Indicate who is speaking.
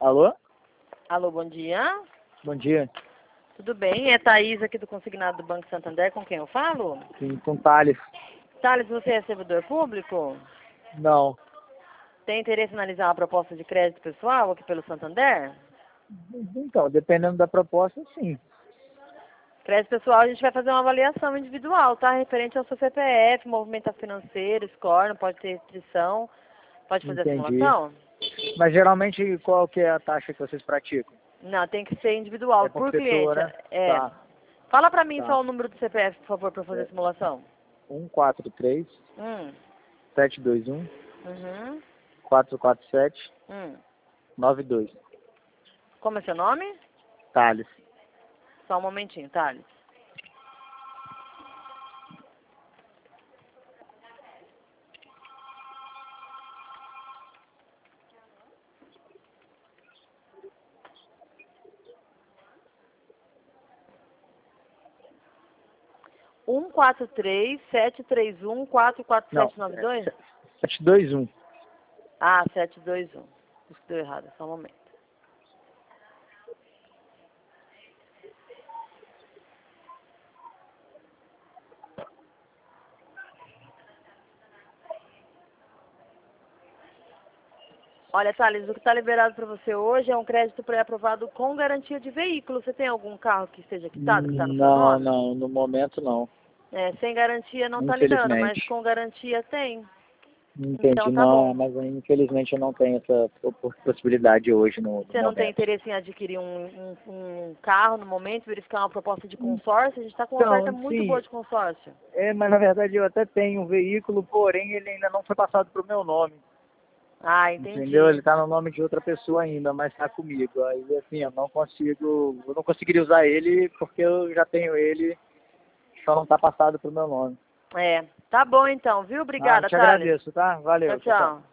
Speaker 1: Alô?
Speaker 2: Alô, bom dia.
Speaker 1: Bom dia.
Speaker 2: Tudo bem? É Thaís aqui do Consignado do Banco Santander, com quem eu falo?
Speaker 1: Sim, com Thales.
Speaker 2: Thales, você é servidor público?
Speaker 1: Não.
Speaker 2: Tem interesse em analisar uma proposta de crédito pessoal aqui pelo Santander?
Speaker 1: Então, dependendo da proposta, sim.
Speaker 2: Crédito pessoal, a gente vai fazer uma avaliação individual, tá? Referente ao seu CPF, movimento financeiro, score, não pode ter restrição. Pode fazer a
Speaker 1: Entendi.
Speaker 2: simulação?
Speaker 1: Mas geralmente qual que é a taxa que vocês praticam?
Speaker 2: Não, tem que ser individual,
Speaker 1: É por
Speaker 2: por
Speaker 1: pessoa,
Speaker 2: cliente.
Speaker 1: né?
Speaker 2: É.
Speaker 1: Tá,
Speaker 2: Fala pra mim
Speaker 1: tá.
Speaker 2: só o número do CPF, por favor, pra fazer a
Speaker 1: É
Speaker 2: simulação.
Speaker 1: 143
Speaker 2: Hum.
Speaker 1: 721
Speaker 2: Uhum.
Speaker 1: 447
Speaker 2: Hum.
Speaker 1: 92.
Speaker 2: Como é seu nome?
Speaker 1: Thales.
Speaker 2: Só um momentinho, Thales. Um quatro três sete três um quatro quatro
Speaker 1: Não,
Speaker 2: sete nove dois.
Speaker 1: 721.
Speaker 2: Ah, 721. Isso que deu errado, só um momento. Olha, Thales, o que está liberado para você hoje é um crédito pré-aprovado com garantia de veículo. Você tem algum carro que esteja quitado, que está no seu
Speaker 1: Não,
Speaker 2: nome?
Speaker 1: não, no momento não.
Speaker 2: É, sem garantia não está liberando, mas
Speaker 1: Infelizmente.
Speaker 2: com garantia tem.
Speaker 1: Entendi,
Speaker 2: Então tá
Speaker 1: não,
Speaker 2: bom.
Speaker 1: mas infelizmente eu não tenho essa possibilidade hoje no
Speaker 2: Você não tem
Speaker 1: momento.
Speaker 2: interesse em adquirir um carro no momento, verificar uma proposta de consórcio? A gente está com uma oferta
Speaker 1: Então,
Speaker 2: muito
Speaker 1: sim,
Speaker 2: boa de consórcio.
Speaker 1: mas na verdade eu até tenho um veículo, porém ele ainda não foi passado para o meu nome,
Speaker 2: Ah,
Speaker 1: entendeu? Ele
Speaker 2: entendi.
Speaker 1: está no nome de outra pessoa ainda, mas está comigo. Aí assim, eu não conseguiria usar ele porque eu já tenho ele, só não está passado para o meu nome.
Speaker 2: É, tá bom então, viu?
Speaker 1: Ah, eu
Speaker 2: Obrigada,
Speaker 1: te
Speaker 2: Thales.
Speaker 1: agradeço, tá?
Speaker 2: Tchau,
Speaker 1: Valeu, tchau, tchau.
Speaker 2: tchau.